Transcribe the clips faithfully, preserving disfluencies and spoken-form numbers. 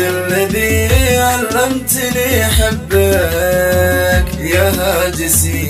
الذي علمتني حبك يا هاجسي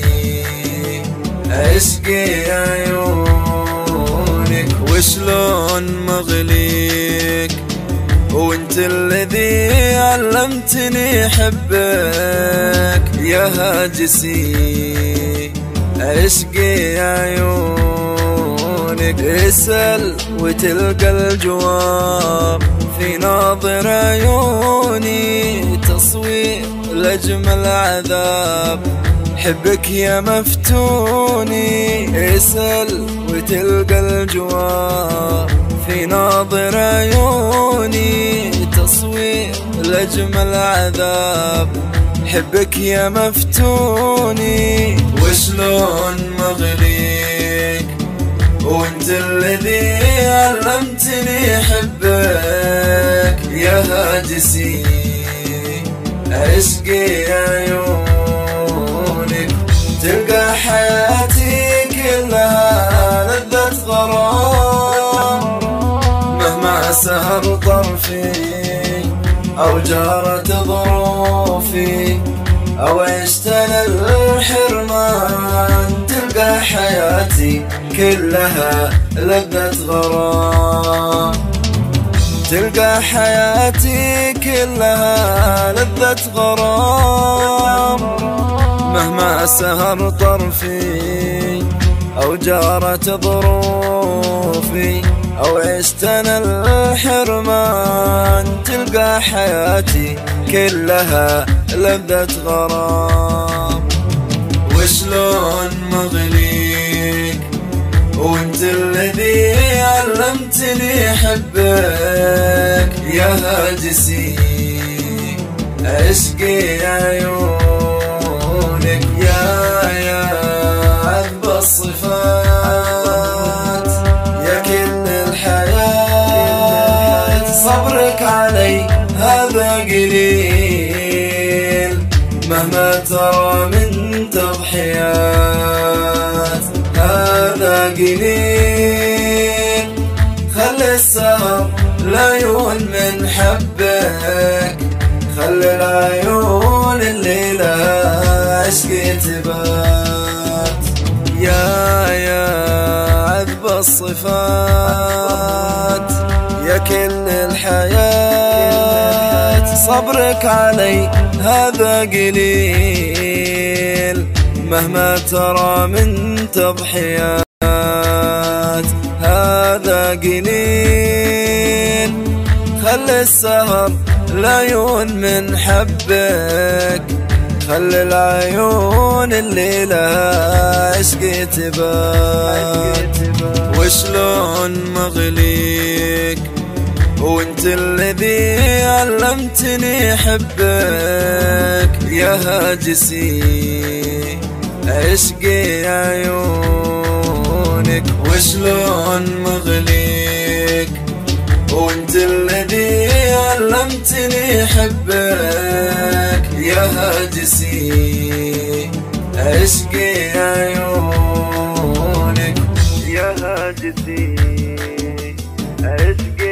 عشقي عيونك وشلون مغليك، وانت الذي علمتني حبك يا هاجسي عشقي عيونك. اسأل وتلقى الجواب في ناظر عيوني، تصوير لأجمل عذاب حبك يا مفتوني. اسأل وتلقى الجواب في ناظر عيوني، تصوير لأجمل عذاب حبك يا مفتوني. وشلون مغليك وانت الذي علمتني حبك يا هاجسي عشقي عيونك. تلقى حياتي كلها لذة غرام، مهما سهر طرفي أو جارت ظروفي أو عشت الحرمان. تلقى حياتي كلها لذة غرام، تلقى حياتي كلها لذة غرام، مهما سهر طرفي أو جارت ظروفي أو عشت الحرمان. تلقى حياتي كلها لذة غرام. وشلون مغليك وانت الذي علمتني حبك يا هاجسي عشقي عيونك. يا يا عذب الصفات يا كل الحياة، صبرك علي هذا قليل مهما ترى من تضحيات هذا قليل. خلي السهر العيون من حبك، خلي العيون الليلة عشقي تبات. يا يا عذب الصفات يا كل الحياة، صبرك علي هذا قليل مهما ترى من تضحيات هذا قليل. خلي السهر العيون من حبك، خلي العيون الليلة عشقي تبات. وشلون مغليك وانت الذي علمتني حبك يا هاجسي عشقي عيونك. وشلون مغليك وانت الذي علمتني حبك يا هاجسي عشقي عيونك. يا هاجسي عشقي